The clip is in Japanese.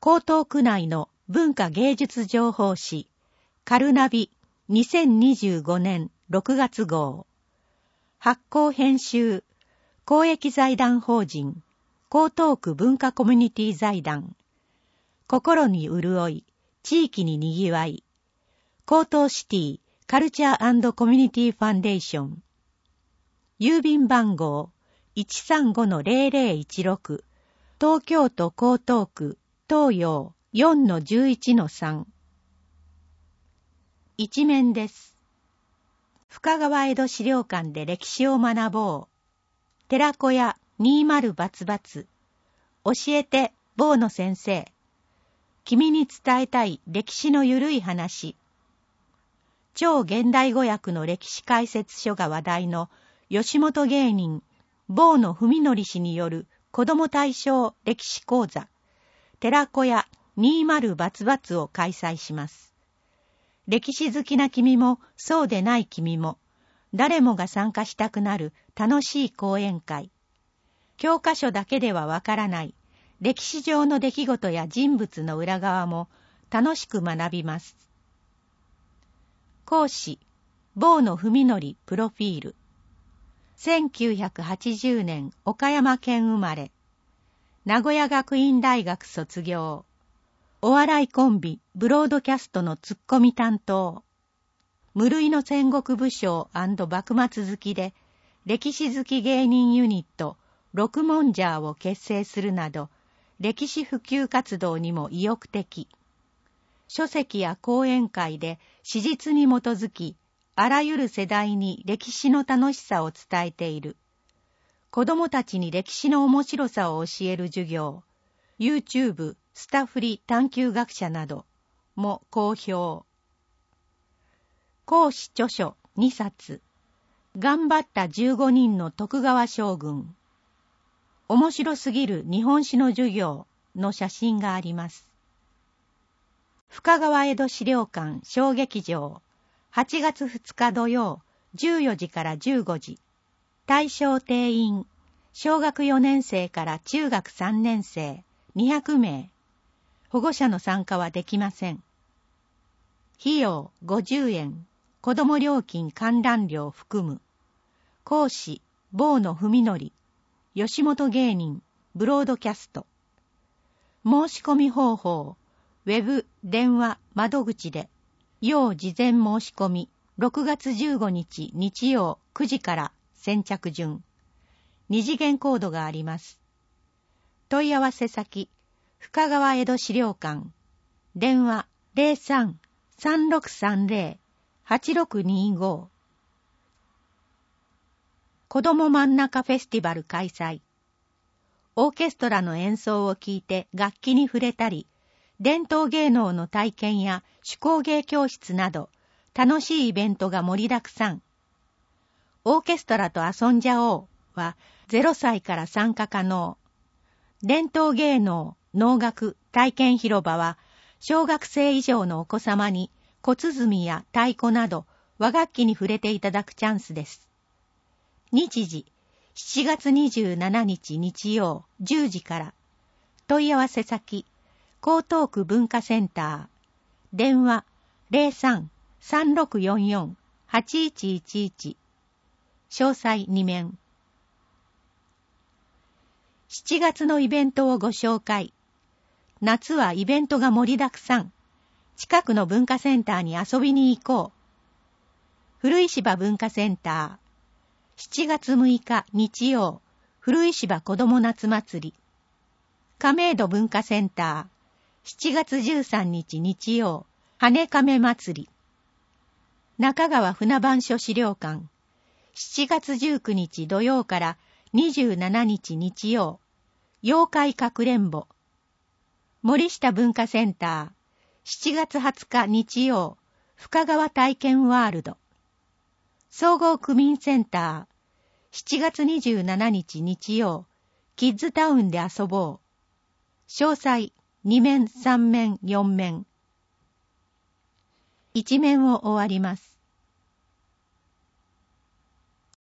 江東区内の文化芸術情報誌カルナビ2025年6月号。発行編集公益財団法人江東区文化コミュニティ財団。心に潤い、地域ににぎわい。江東シティカルチャー&コミュニティファンデーション。郵便番号 135-0016 東京都江東区東洋 4-11-3。一面です。深川江戸資料館で歴史を学ぼう。寺子屋20×+。教えて、坊野先生。君に伝えたい歴史のゆるい話。超現代語訳の歴史解説書が話題の吉本芸人坊野文則氏による子ども対象歴史講座寺子屋20×+を開催します。歴史好きな君もそうでない君も誰もが参加したくなる楽しい講演会。教科書だけではわからない歴史上の出来事や人物の裏側も楽しく学びます。講師坊野文則プロフィール。1980年岡山県生まれ。名古屋学院大学卒業。お笑いコンビブロードキャストのツッコミ担当。無類の戦国武将&幕末好きで歴史好き芸人ユニット六文ジャーを結成するなど歴史普及活動にも意欲的。書籍や講演会で史実に基づきあらゆる世代に歴史の楽しさを伝えている。子どもたちに歴史の面白さを教える授業、YouTube、スタフリ探究学者なども好評。講師著書2冊。頑張った15人の徳川将軍。面白すぎる日本史の授業の写真があります。深川江戸資料館小劇場。8月2日土曜14時から15時。対象定員小学4年生から中学3年生200名。保護者の参加はできません。費用50円。子ども料金観覧料含む。講師坊野文則。吉本芸人ブロードキャスト。申し込み方法ウェブ電話窓口で。要事前申し込み6月15日日曜9時から先着順。2次元コードがあります。問い合わせ先深川江戸資料館。電話 03-3630-8625。子ども真ん中フェスティバル開催。オーケストラの演奏を聴いて楽器に触れたり、伝統芸能の体験や手工芸教室など楽しいイベントが盛りだくさん。オーケストラと遊んじゃおうは0歳から参加可能。伝統芸能、能楽、体験広場は小学生以上のお子様に小鼓や太鼓など和楽器に触れていただくチャンスです。日時7月27日日曜10時から。問い合わせ先江東区文化センター。電話 03-3644-8111。詳細2面。7月のイベントをご紹介。夏はイベントが盛りだくさん。近くの文化センターに遊びに行こう。古石場文化センター。7月6日日曜、古石場子ども夏祭り。亀戸文化センター。7月13日日曜、羽亀祭り。中川船番所資料館。7月19日土曜から27日日曜、妖怪かくれんぼ。森下文化センター。7月20日日曜、深川体験ワールド。総合区民センター。7月27日日曜、キッズタウンで遊ぼう。詳細2面3面4面。1面を終わります。